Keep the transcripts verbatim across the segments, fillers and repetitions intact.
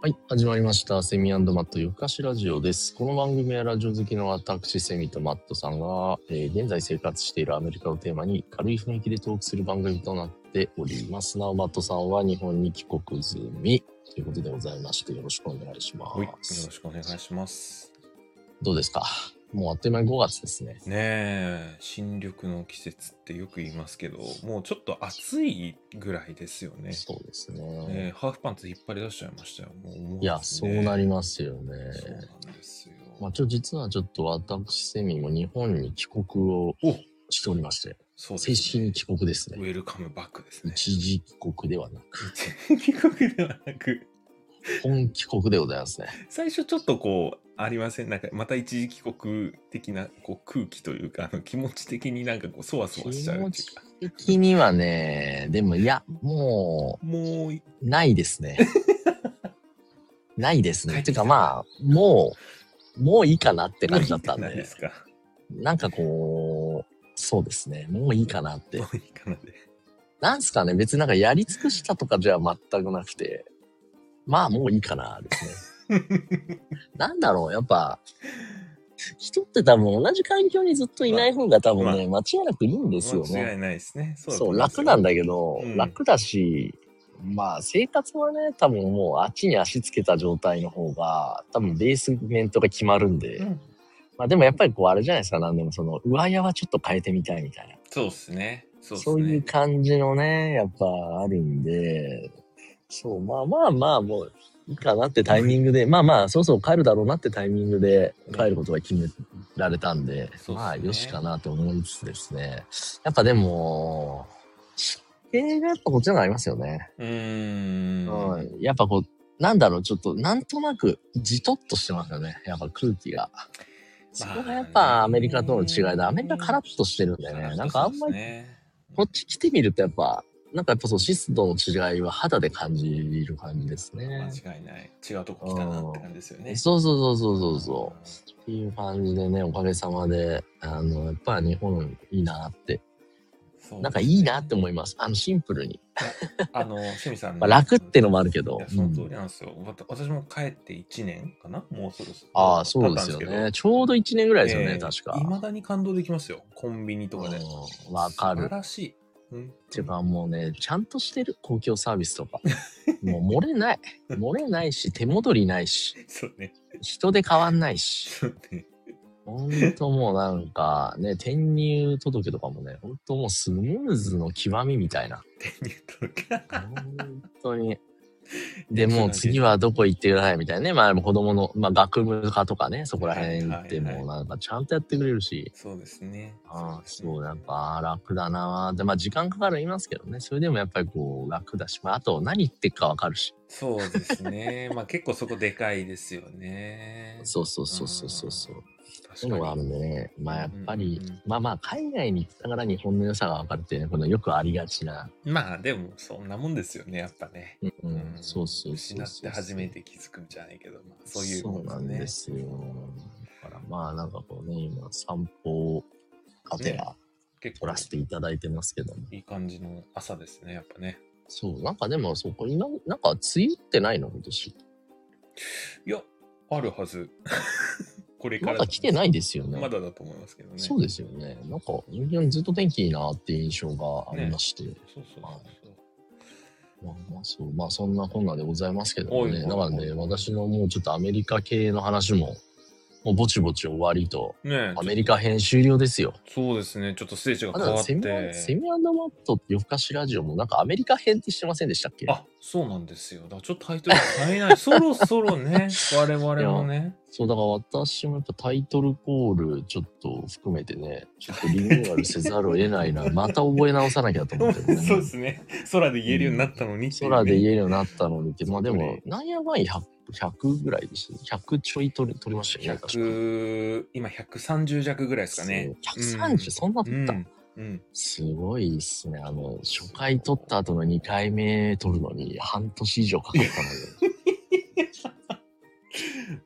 はい、始まりました。セミ&マット夜更かしラジオです。この番組はラジオ好きの私、セミとマットさんが、えー現在生活しているアメリカをテーマに軽い雰囲気でトークする番組となっております。なお、マットさんは日本に帰国済みということでございまして、よろしくお願いしまはい、よろす。 しくお願いします。 どうですか？もうあっという間にごがつですね。 ねえ、新緑の季節ってよく言いますけど、もうちょっと暑いぐらいですよね。 そうですね。 ねえハーフパンツ引っ張り出しちゃいましたよ。もう思わずねいや、そうなりますよね。 そうなんですよ。 まあ、ちょ実はちょっと私、セミも日本に帰国をおしておりまして、 そうですね。 正式に帰国ですね。 ウェルカムバックですね。 一時帰国ではなく、 一時帰国ではなく、 本帰国でございますね。 最初ちょっとこう、ありませんなんかまた一時帰国的なこう空気というか、あの気持ち的になんかこう、そわそわしちゃうっていうか。 気持ち的にはね、でもいや、ももう、 う、ないですね。ないですね。て帰ってきたかまあ、もう、もういいかなって感じだったんで。 もういいかなですか。 なんかこう、そうですね。もういいかなっても。ういいかなで。 なんすかね、別になんかやり尽くしたとかじゃ全くなくて、まあもういいかなですね。なんだろう、やっぱ、人って多分同じ環境にずっといない方が多分ね、間違いなくいいんですよね。 間違いないですね。そうだとそう、 思いますよ楽なんだけど、 うん楽だし、まあ生活はね、多分もうあっちに足つけた状態の方が、多分ベースメントが決まるんで、 うんまあでもやっぱりこうあれじゃないですか、なんでもその上屋はちょっと変えてみたいみたいな。 そうですね。そうですそういうね。 感じのね、やっぱあるんで、そう、まあまあまあもういいかなってタイミングで、まあまあそうそう帰るだろうなってタイミングで帰ることが決められたんで、 そうっすねまあよしかなと思いつつですね。やっぱでも、湿気がやっぱこっちの方がありますよね。 うーん。 うん。やっぱこう、なんだろう、ちょっとなんとなくじとっとしてますよね。やっぱ空気が。そこがやっぱアメリカとの違いで、アメリカカラッとしてるんだよね。なんかあんまり、こっち来てみるとやっぱ、なんかやっぱそう湿度の違いは肌で感じる感じですね。 間違いない。違うとこ来たなって感じですよね。 そうそうそうそうそう。っていう感じでね、おかげさまで、あの、やっぱり日本いいなって。 そうなんかいいなって思います。あの、シンプルに。 あの、シミさんね。 まあ、楽ってのもあるけど。 いや、その通りなんですよ。わた私も帰っていちねんかなもうそろそろ。 ああ、そうですよね。ちょうどいちねんぐらいですよね、 えー確か。 未だに感動できますよ。コンビニとかで。 うんわかる。 素晴らしい。うんてかもうね、ちゃんとしてる公共サービスとか。もう漏れない。漏れないし、手戻りないし、 そうね。 人で変わんないし。 そうね。 ほんともうなんかね、転入届とかもね、ほんともうスムーズの極みみたいな。 転入届本当に。で、もう次はどこ行ってくださいみたいなね。まあ子供の、まあ学務課とかね、そこら辺行ってもなんかちゃんとやってくれるし。 そうですね。 ああ、そう、やっぱ楽だな。で、まあ時間かかる言いますけどね。それでもやっぱりこう楽だし、まああと何言ってるかわかるし。 そうですね。まあ結構そこでかいですよね。 そうそうそうそうそうそう。そういうのがある。 るんでね。まあやっぱり、 うんうんうんまあまあ海外に行ったから日本の良さがわかるっていうね、このよくありがちな。 まあでもそんなもんですよね、やっぱね。 うん、うん、そうそうそうそう。 失って初めて気づくんじゃないけど、まあそういうそうなんですよ。だからまあなんかこうね、今散歩がてら結撮らせていただいてますけども。 いい感じの朝ですね、やっぱね。 そう、なんかでもそこ今、なんか梅雨ってないの今年。 いや、あるはず。これから。 まだ来てないですよね。 まだだと思いますけどね。 そうですよね。なんか、ずっと天気いいなっていう印象がありまして。ね、 そうそうそうそう。 まあまあそう、まあそんなこんなでございますけどもね。だからね、私のもうちょっとアメリカ系の話も、もうぼちぼち終わりと、ね、アメリカ編終了ですよ。 そうですね。ちょっとステージが変わって。 セミ、セミ&マット夜更かしラジオもなんかアメリカ編ってしてませんでしたっけ？ あ、そうなんですよ。だからちょっとタイトル変えない。そろそろね、我々もね。 そう、だから私もやっぱタイトルコールちょっと含めてね、ちょっとリニューアルせざるを得ないな。また覚え直さなきゃと思ってね。 そうですね。空で言えるようになったのに、 うん、空で言えるようになったのにって。まあでも、なんやかんやひゃく、ひゃくぐらいでしたね。ひゃくちょい取り、取りましたよね。 ひゃく、今ひゃくさんじゅう弱ぐらいですかね。 ひゃくさんじゅう、うん、そんな取った、うんうん、 すごいっすね。あの、初回取った後のにかいめ取るのに半年以上かかったので。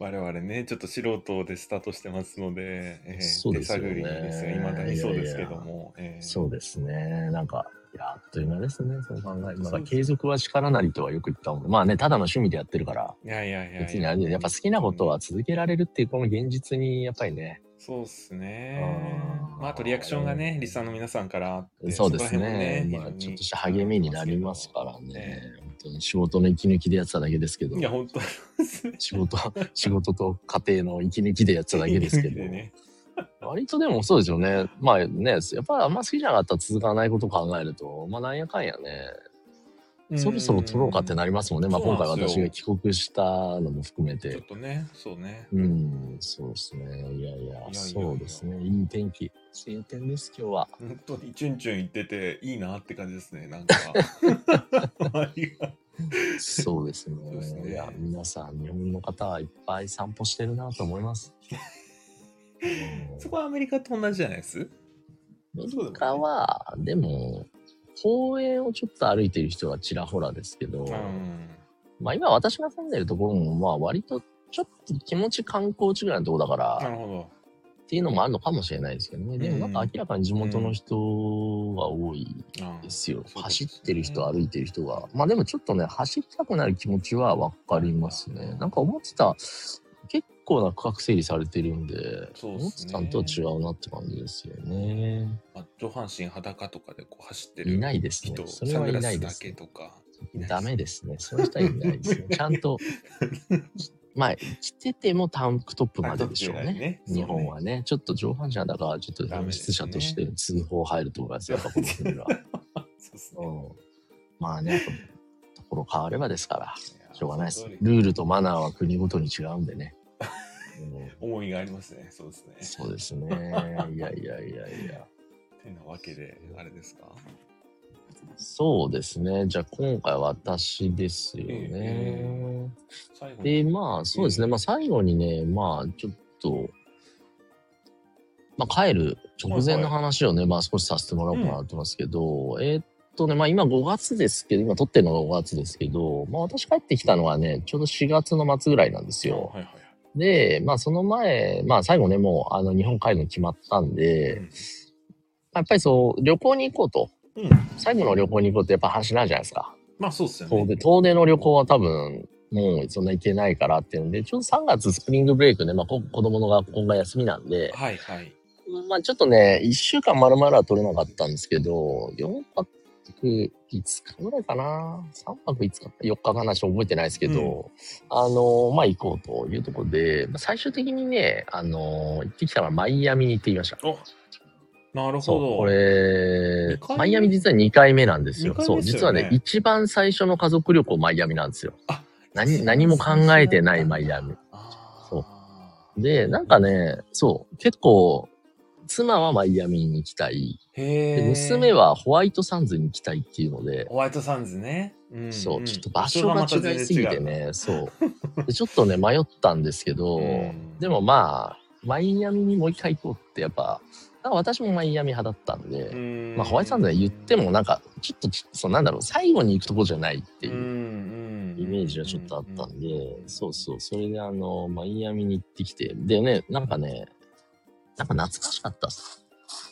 我々ね、ちょっと素人でスタートしてますので、えーそうですよね。 手探りですよ。未だにそうですけども。 いやいやえーそうですね。なんか、いや、あっという間ですね、そう考える。 そうですなんか継続は力なりとはよく言ったもんで、まあね、ただの趣味でやってるから、 いやいやいやいや、 別にあれで、やっぱ好きなことは続けられるっていうこの現実に、やっぱりね、 そうっすね。 あーまあ、あとリアクションがね、リスナーの皆さんからあって、 そうですこら辺もね。 ね、 まあ、 非常にちょっとした励みになりますからね。 え本当に仕事の息抜きでやってただけですけどい、や、本当ですね。 仕事、仕事と家庭の息抜きでやってただけですけど、 息抜きでね割とでもそうですよね。まあね、やっぱりあんま好きじゃなかったら続かないことを考えると、まあなんやかんやね、そろそろ撮ろうかってなりますもんね。まあ今回私が帰国したのも含めて。 ちょっとね、そうね。 うん、そうですね。いやいや、そうですね。いい天気。晴天です、今日は。 本当にチュンチュン言ってていいなって感じですね。なんか。 そうですね。 そうですね。 いや、皆さん、日本の方はいっぱい散歩してるなと思います。 そこはアメリカと同じじゃないです？ アメリカは、でも、公園をちょっと歩いてる人はちらほらですけど、 うん、 まあ今私が住んでるところも、まあ割とちょっと気持ち観光地ぐらいのところだから、 なるほど。 っていうのもあるのかもしれないですけどね。でもなんか明らかに地元の人が多いですよ。 うん、 走ってる人、歩いてる人が。まあでもちょっとね、走りたくなる気持ちはわかりますね。なんか思ってた、結構な区画整理されてるんで、 そう思ってたんとは違うなって感じですよね。 まあ、上半身裸とかでこう走ってるいないですね。それはいないです、ね。 とかダメですね。そういう人はいないですね。ちゃんと、まあ、着ててもタンクトップまででしょうね。ね日本はね、ちょっと上半身だから、ちょっと本質者として通報入ると思いますよ、やっぱこの国は。そうですね、うん。まあね、ところ変わればですから、しょうがないです。ルールとマナーは国ごとに違うんでね。 うん、思いがありますね。そうですね。 そうですね。いやいやいやいや。 てなわけで、あれですか？ そうですね。じゃあ今回私ですよね。えー、で、まあそうですね。まあ最後にね、まあちょっと、まあ帰る直前の話をね、はいはい、まあ少しさせてもらおうかなと思いますけど、うん、えー、っとね、まあ今ごがつですけど、今撮ってるのがごがつですけど、まあ私帰ってきたのはね、ちょうどしがつの末ぐらいなんですよ。はいはい、で、まあその前、まあ最後ね、もうあの日本帰るの決まったんで、うん、やっぱりそう旅行に行こうと。うん、最後の旅行に行こうってやっぱ話なんじゃないですか。 まあそうですよね。 遠出、遠出の旅行は多分、もうそんな行けないからっていうんで、ちょうどさんがつスプリングブレイクね、まあ子供の学校が休みなんで、はいはい。まあちょっとね、いっしゅうかん丸々は取れなかったんですけど、よんぱくいつかぐらいかな ?さんぱくいつか、よっかかなちょっと覚えてないですけど、うん、あの、まあ行こうというところで、まあ、最終的にね、あの、行ってきたのはマイアミに行ってきました。おなるほど。 これ、マイアミ実はにかいめなんですよ。そう、実はね、一番最初の家族旅行マイアミなんですよ。あ、何、何も考えてないマイアミ。そう。で、なんかね、そう、結構、妻はマイアミに行きたい。で、娘はホワイトサンズに行きたいっていうので。 ホワイトサンズね。 うん、そう、ちょっと場所が違いすぎてね、そうで。ちょっとね、迷ったんですけど、でもまあ、マイアミにもう一回行こうってやっぱ、なんか私もマイアミ派だったんで、んまあホワイトサンズは言ってもなんか、ちょっと、そうなんだろう、最後に行くとこじゃないっていうイメージがちょっとあったんで、そうそう、それであの、マイアミに行ってきて、でね、なんかね、なんか懐かしかったっす。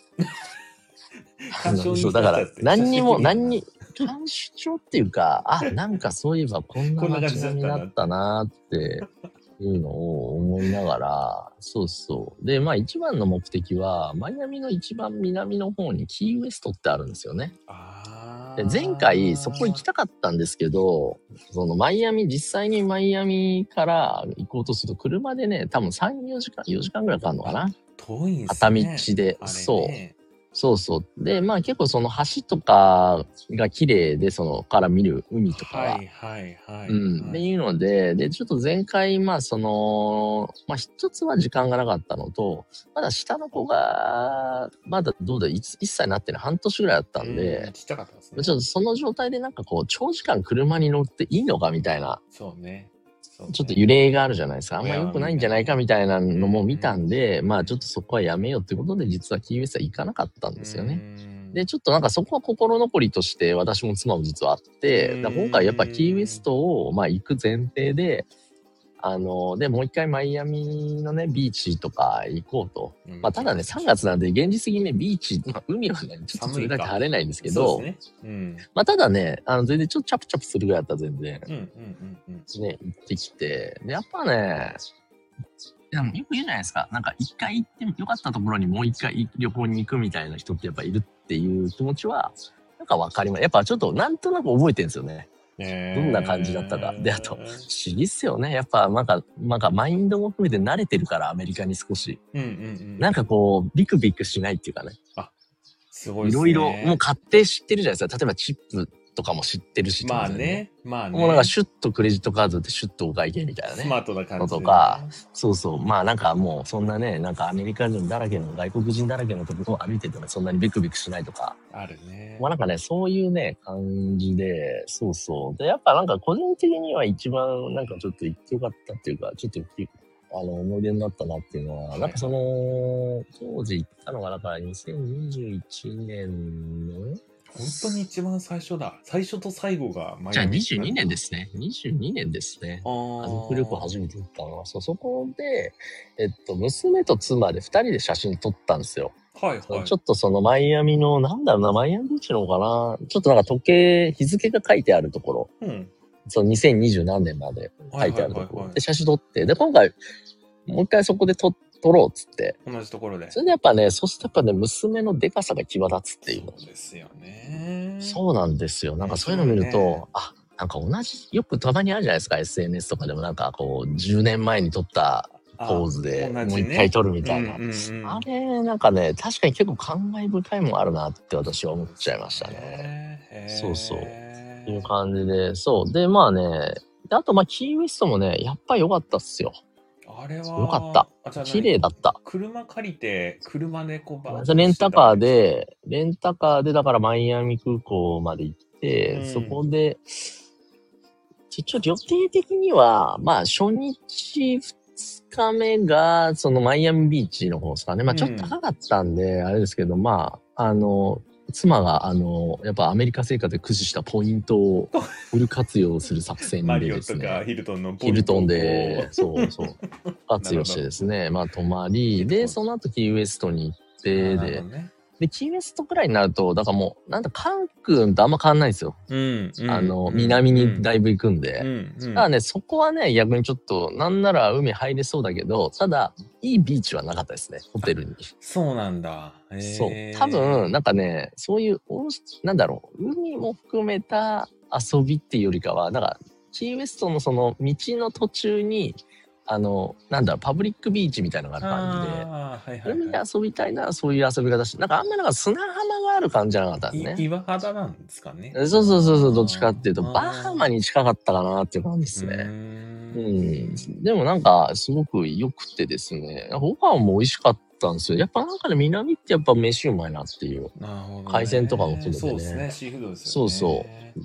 そう、だから何にも、何に、感主張っていうか、あ、なんかそういえばこんな街並みになったなーっていうのを思いながら、そうそう。で、まあ一番の目的は、マイアミの一番南の方にキーウエストってあるんですよね。で前回そこ行きたかったんですけど、そのマイアミ、実際にマイアミから行こうとすると車でね、多分さん、よじかん、よじかんぐらいかかるのかな。 遠いんですね。 片道で、そう。そうそう。で、まあ結構その橋とかが綺麗で、そのから見る海とかは。はいはいはい。うん。っていうので、で、ちょっと前回、まあその、まあ一つは時間がなかったのと、まだ下の子が、まだどうだ、いっさいになってる半年ぐらいだったんで、うん、 ちっちゃかったですね。 ちょっとその状態でなんかこう、長時間車に乗っていいのかみたいな。 そうね。 ちょっと揺れがあるじゃないですか。あんま良くないんじゃないかみたいなのも見たんで、まあちょっとそこはやめようってことで、実はキーウエストは行かなかったんですよね。で、ちょっとなんかそこは心残りとして私も妻も実はあって、だ今回やっぱキーウエストをまあ行く前提で、 あの、で、もう一回マイアミのね、ビーチとか行こうと。 うんまあ、ただね、さんがつなんで、現実的にね、ビーチ、まあ、海はね、ちょっと冷たくて晴れないんですけど、 そうですね。うん。 まあ、ただね、あの、全然ちょっとチャプチャプするぐらいだったら全然、 うんうんうんうん。 ね、行ってきて、で、やっぱね、でもよく言うじゃないですか。なんか一回行ってよかったところにもう一回旅行に行くみたいな人ってやっぱいるっていう気持ちは、なんかわかります。やっぱちょっとなんとなく覚えてるんですよね。どんな感じだったか。で、あと、不思議っすよね。やっぱなんか、なんかマインドも含めて慣れてるからアメリカに少し。 うんうんうん。 なんかこう、ビクビクしないっていうかね。 あ、すごいっいすね。 ろいろ、もう勝手知ってるじゃないですか。例えばチップとかも知ってるし。 まあね、まあね。 もうなんかシュッとクレジットカードでシュッとお会計みたいなね。 スマートな感じで、ね。 とか、そうそう。まあなんかもうそんなね、なんかアメリカ人だらけの外国人だらけのところを歩いててもそんなにビクビクしないとか。 あるね。 まあなんかね、そういうね、感じで、そうそう。で、やっぱなんか個人的には一番なんかちょっと行ってよかったっていうか、ちょっとあの思い出になったなっていうのは、はいはい、なんかその、当時行ったのがだからにせんにじゅういちねんの本当に一番最初だ。最初と最後がマイアミ。じゃあにじゅうにねんですね。にじゅうにねんですね。家族旅行初めて行ったのは。そう、そこで、えっと、娘と妻でふたりで写真撮ったんですよ。 はいはい。 ちょっとそのマイアミの、なんだろうな、マイアミビーチのかな。ちょっとなんか時計、日付が書いてあるところ。うん。そのにせんにじゅう何年まで書いてあるところ。はいはいはいはい、で、写真撮って。で、今回、もう一回そこで撮撮ろうっつって。 同じところで。 それでやっぱね、そうするとやっぱね、娘のデカさが際立つっていう。 そうですよね。 そうなんですよ。なんかそういうの見ると、ね、あ、なんか同じ、よくたまにあるじゃないですか、エスエヌエス とかでもなんかこう、じゅうねんまえに撮ったポーズでもう一回撮るみたいな。あ,、ねうんうんうん、あれ、なんかね、確かに結構感慨深いもんあるなって私は思っちゃいましたね。そうそう。っていう感じで、そう。で、まあね、であとまあキーウェストもね、やっぱり良かったっすよ。 あれはよかった。綺麗だった。 車借りて、車でこうバーッとレンタカーで、レンタカーでだからマイアミ空港まで行って、うん、そこで、一応予定的には、まあ初日ふつかめが、そのマイアミビーチの方ですかね。まあちょっと高かったんで、あれですけど、まあ、あの、妻が、あの、やっぱアメリカ生活で駆使したポイントをフル活用する作戦でですね。 マリオとかヒルトンのポイント。ヒルトンで、そうそう、活用してですね、まあ泊まり、で、その後キーウエストに行って、で、ね、で、キーウエストくらいになると、だからもう、なんだ、カンクンとあんま変わんないんですよ。うんうん、あの、南にだいぶ行くんで。うんうん、ただね、そこはね、逆にちょっと、なんなら海入れそうだけど、ただ、いいビーチはなかったですね、ホテルに。 そうなんだ。 へそう。多分、なんかね、そういう、なんだろう、海も含めた遊びっていうよりかは、なんか、キーウエストのその道の途中に、あの、なんだろう、パブリックビーチみたいなのがある感じで、はいはいはい、海で遊びたいならそういう遊び方して、なんかあんまりなんか砂浜がある感じじゃなかったんですね。 岩肌なんですかね。 そうそうそうそう、どっちかっていうと、バハマに近かったかなっていう感じですね。うん。でもなんか、すごく良くてですね、ご飯も美味しかったんですよ。やっぱなんかね、南ってやっぱ飯うまいなっていう。なるほど、ね。海鮮とかも含めてね。そうですね、シーフードですよね。 そうそう。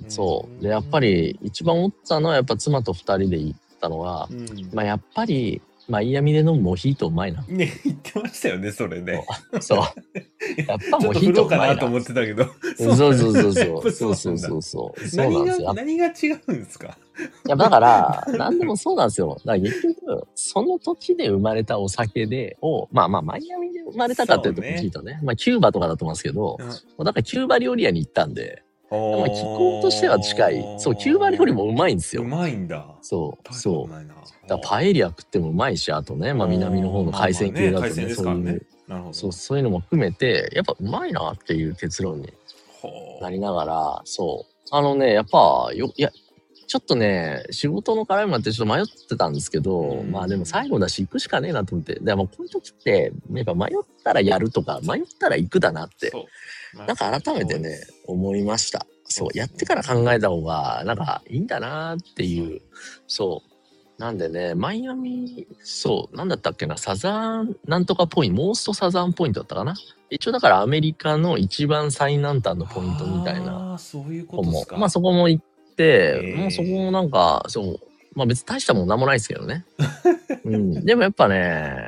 そう。で、やっぱり一番思ったのはやっぱ妻と二人で行ったのが、うん、まあやっぱり、マイアミで飲むモヒートうまいな。 ね、言ってましたよね、それね。 そう。やっぱモヒートうまいな。ちょっと振ろうかなと思ってたけど。 そうそうそうそう。そうそうそうそう。そうなんですよ。 何が違うんですか？ いや、だから、何でもそうなんですよ。だから結局、その土地で生まれたお酒で、を、まあまあ、マイアミで生まれたかっていうとモヒートね。まあ、キューバとかだと思うんですけど、うん、だからキューバ料理屋に行ったんで、まあ、気候としては近い。そう、キューバ料理もうまいんですよ。 うまいんだ。 そう、そう。だパエリア食ってもうまいし、あとね、まあ南の方の海鮮系だとね、そういう、そう、そういうのも含めて、やっぱうまいなっていう結論になりながら、そう。あのね、やっぱ、よ、いや、ちょっとね、仕事の絡みもあってちょっと迷ってたんですけど、うん、まあでも最後だし行くしかねえなと思って。でもこういう時って、やっぱ迷ったらやるとか、迷ったら行くだなって、なんか改めてね、思いました。そう、やってから考えた方が、なんかいいんだなっていう、そう。なんでね、マイアミ、そう、なんだったっけな、サザン、なんとかポイント、モーストサザンポイントだったかな。一応だからアメリカの一番最南端のポイントみたいな。 ああ、そういうことですか。 まあそこも行って、もうそこもなんか、そう、まあ別に大したもんなんもないですけどね。うん。でもやっぱね、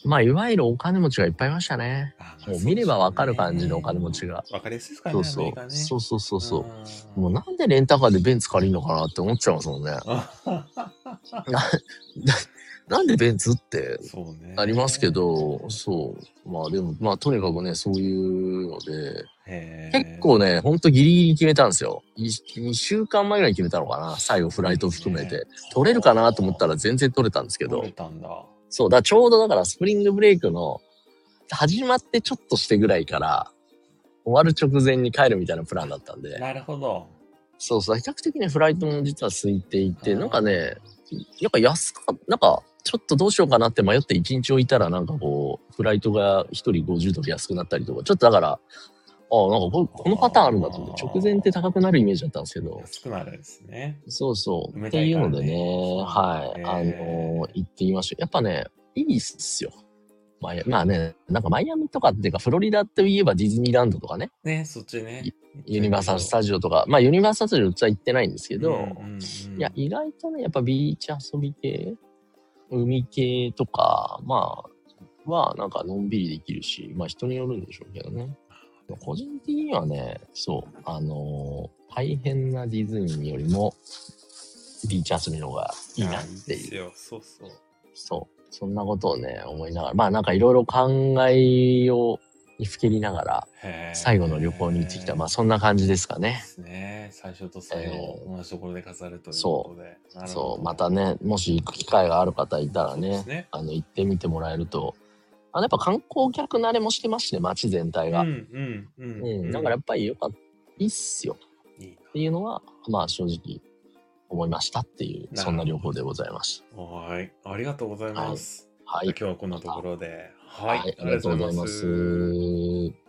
まあ、いわゆるお金持ちがいっぱいいましたね。 あまあもう見ればわかる感じのお金持ちが。 わかりやすいですからそうね、アメリカね。 そう。そうそうそうそう。 うんもうなんでレンタカーでベンツ借りるのかなって思っちゃいますもんね。ななんでベンツってそうね。 ありますけど、そう。まあでも、まあとにかくね、そういうので、 へー結構ね、ほんとギリギリ決めたんですよ。にしゅうかんまえぐらいに決めたのかな。最後フライト含めて。取れるかなと思ったら全然取れたんですけど取れ。たんだ。 そう、だからちょうどだからスプリングブレイクの始まってちょっとしてぐらいから終わる直前に帰るみたいなプランだったんで。 なるほど。 そうそう、比較的ね、フライトも実は空いていて、 あーなんかね、やっぱ安かった、なんか、ちょっとどうしようかなって迷っていちにち置いたら、なんかこう、フライトがひとりごじゅうドル安くなったりとか、ちょっとだから、ああ、なんかここのパターンあるんだと思って、直前って高くなるイメージだったんですけど、 安くなるんですね。 そうそう、 埋めっていうたいからねのでね、はい、あへーのー行ってみましょう。やっぱね、いいっすよ。まあ、まあね、なんかマイアミとかっていうか、フロリダって言えばディズニーランドとかね、 ね、そっちね。 ユニバーサル・スタジオとか、まあユニバーサル・スタジオうちは行ってないんですけど、 うんうんうんいや、意外とね、やっぱビーチ遊び系、海系とか、まあ、はなんかのんびりできるし、まあ人によるんでしょうけどね。個人的にはね、そう、あのー大変なディズニーよりも、ビーチ遊びの方がいいなっていう。 いいですよ。そうそう。 そう。そんなことをね、思いながら、まあなんかいろいろ考えをにふけりながら、 へー最後の旅行に行ってきた。まあそんな感じですかでね。 すね。最初と最後、 えー同じところで飾るということで。なるほどそう、またね、もし行く機会がある方いたらね、 そうですねあの、行ってみてもらえると、あの、やっぱ観光客慣れもしてますしね、街全体が。 うんうんうん。 うん、だからやっぱりよかった、いいっすよいいっていうのは、まあ正直思いましたっていう、そんな旅行でございましな。はい。ありがとうございます。 た。はい。 今日はこんなところで。は。 はいい、ありがとうございます。